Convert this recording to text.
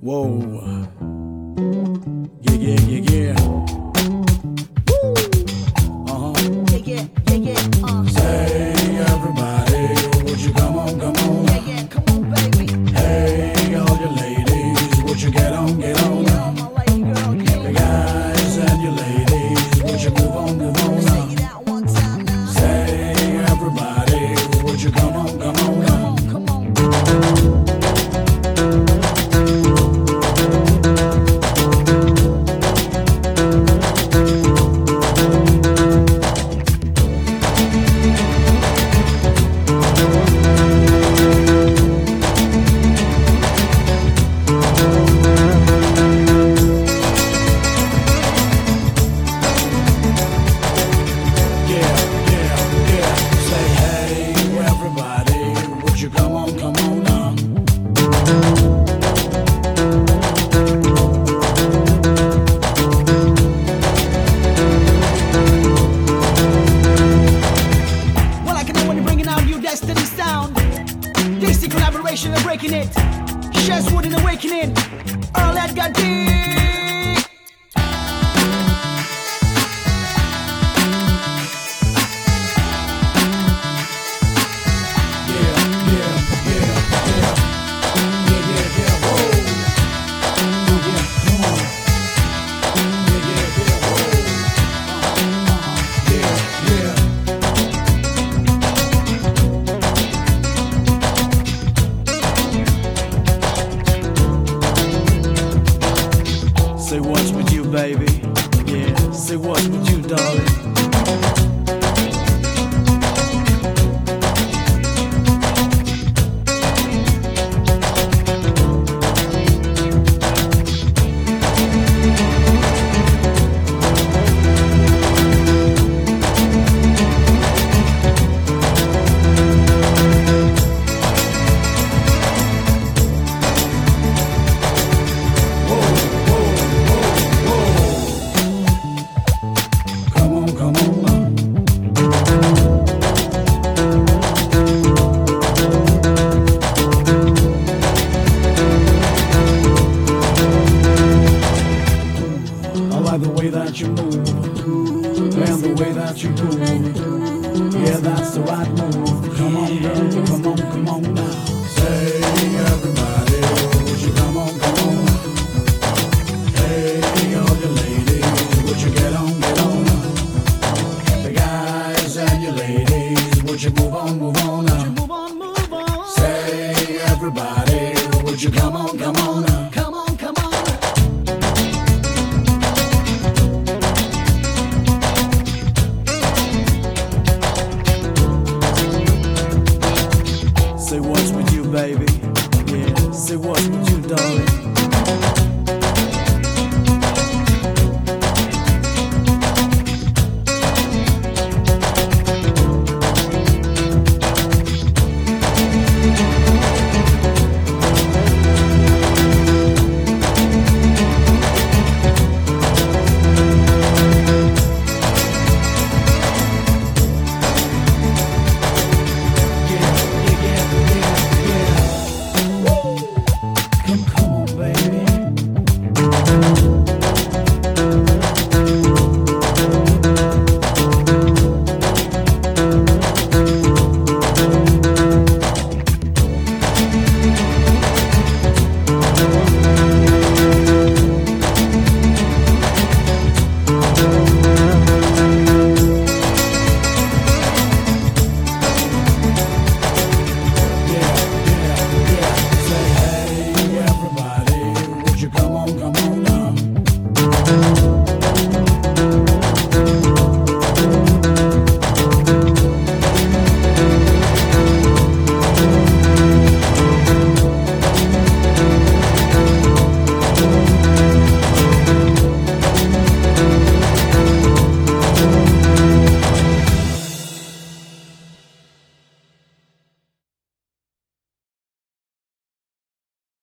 Whoa. Yeah, yeah, yeah, yeah. Say, everybody, would you come on, come on? Yeah, yeah, come on, baby. Hey, all you ladies, would you get on, get on? Yeah, my lady girl, get The on. guys and you ladies, would you move on, move on? Say it out one time now. Say, everybody, would you come on, come on? Come on, come on. Yeah, yeah, yeah. Say, hey, everybody, would you come on, come on now? Well, I can know when you're bringing out your destiny sound. DC collaboration and breaking it. Shazwood and awakening. Earl Edgar D. Yeah, yeah, yeah, yeah. Yeah, yeah, yeah, whoa. Yeah, yeah, come on. Yeah, yeah, yeah, whoa. Yeah, yeah. Say what's with you, baby? Yeah, say what's with you, darling? Come on, come on now. I like the way that you move, and the way that you move. Yeah, that's the right move. Come on, girl, come on, come on now. Say, everybody, would you come on, come on? Hey, all you ladies, would you get on, get on? The guys and you ladies, would you move on, move on now? Move on, move on. Say, everybody, would you come on, come on now? Come on, come on. Say what's with you, baby? Yeah, say what's with you, darling?